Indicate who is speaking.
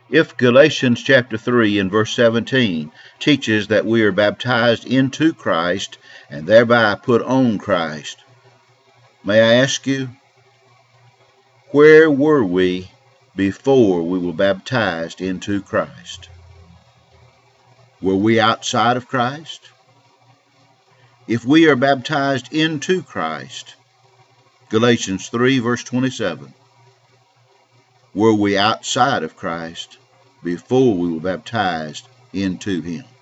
Speaker 1: If Galatians chapter 3 and verse 17 teaches that we are baptized into Christ and thereby put on Christ, may I ask you, where were we before we were baptized into Christ? Were we outside of Christ? If we are baptized into Christ, Galatians 3 verse 27, were we outside of Christ before we were baptized into Him?